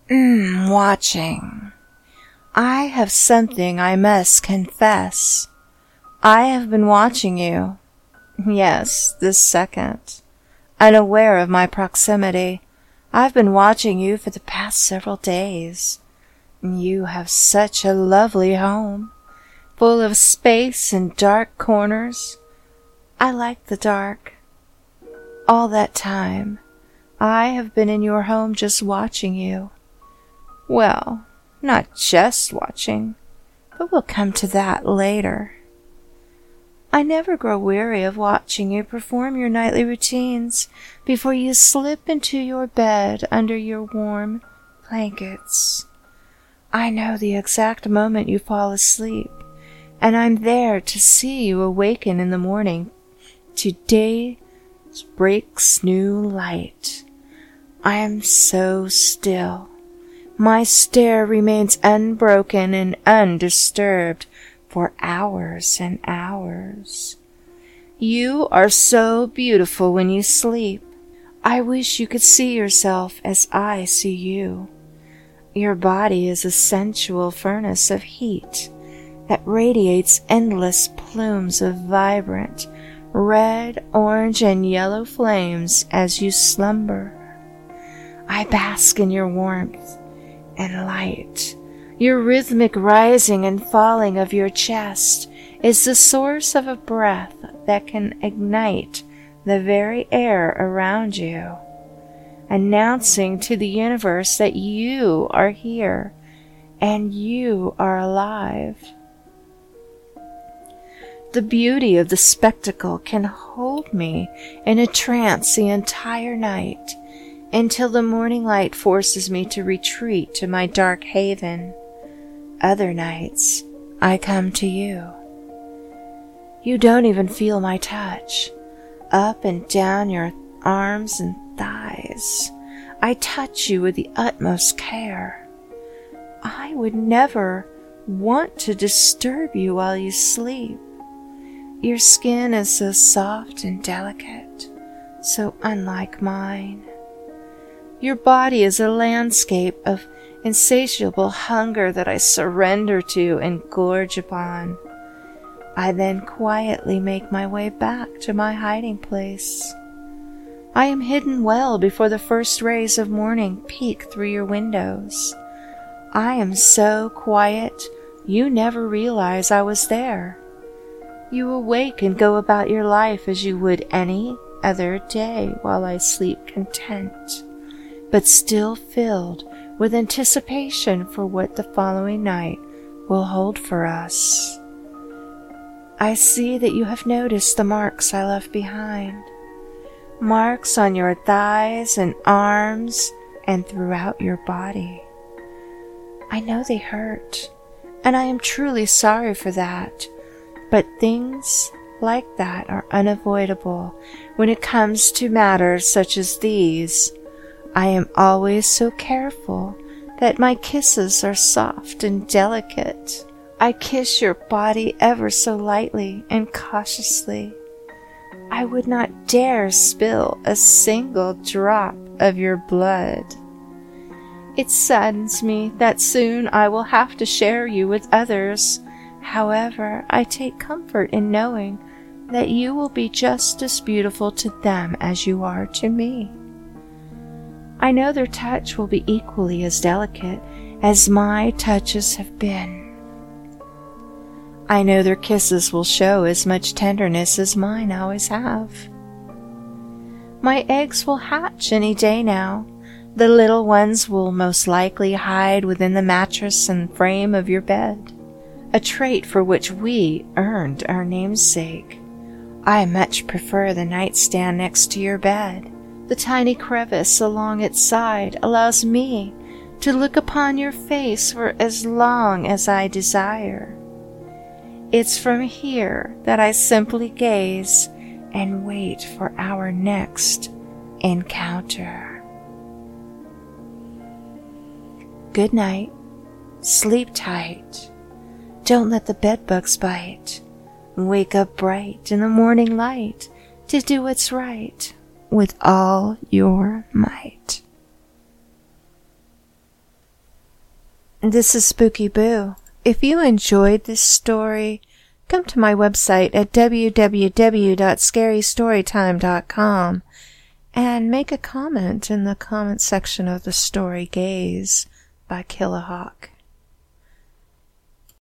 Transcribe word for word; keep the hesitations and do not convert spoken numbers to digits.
Mm, watching. I have something I must confess. I have been watching you. Yes, this second. Unaware of my proximity, I've been watching you for the past several days. You have such a lovely home, full of space and dark corners. I like the dark. All that time, I have been in your home just watching you. Well, not just watching, but we'll come to that later. I never grow weary of watching you perform your nightly routines before you slip into your bed under your warm blankets. I know the exact moment you fall asleep, and I'm there to see you awaken in the morning to day breaks new light. I am so still. My stare remains unbroken and undisturbed for hours and hours. You are so beautiful when you sleep. I wish you could see yourself as I see you. Your body is a sensual furnace of heat that radiates endless plumes of vibrant red, orange, and yellow flames as you slumber. I bask in your warmth and light. Your rhythmic rising and falling of your chest is the source of a breath that can ignite the very air around you, announcing to the universe that you are here and you are alive. The beauty of the spectacle can hold me in a trance the entire night, until the morning light forces me to retreat to my dark haven. Other nights, I come to you. You don't even feel my touch. Up and down your arms and thighs, I touch you with the utmost care. I would never want to disturb you while you sleep. Your skin is so soft and delicate, so unlike mine. Your body is a landscape of insatiable hunger that I surrender to and gorge upon. I then quietly make my way back to my hiding place. I am hidden well before the first rays of morning peek through your windows. I am so quiet, you never realize I was there. You awake and go about your life as you would any other day while I sleep content, but still filled with anticipation for what the following night will hold for us. I see that you have noticed the marks I left behind, marks on your thighs and arms and throughout your body. I know they hurt, and I am truly sorry for that, but things like that are unavoidable when it comes to matters such as these. I am always so careful that my kisses are soft and delicate. I kiss your body ever so lightly and cautiously. I would not dare spill a single drop of your blood. It saddens me that soon I will have to share you with others. However, I take comfort in knowing that you will be just as beautiful to them as you are to me. I know their touch will be equally as delicate as my touches have been. I know their kisses will show as much tenderness as mine always have. My eggs will hatch any day now. The little ones will most likely hide within the mattress and frame of your bed, a trait for which we earned our namesake. I much prefer the nightstand next to your bed. The tiny crevice along its side allows me to look upon your face for as long as I desire. It's from here that I simply gaze and wait for our next encounter. Good night. Sleep tight. Don't let the bedbugs bite. Wake up bright in the morning light to do what's right with all your might. This is Spooky Boo. If you enjoyed this story, come to my website at w w w dot scary storytime dot com and make a comment in the comment section of the story Gaze by Killahawk.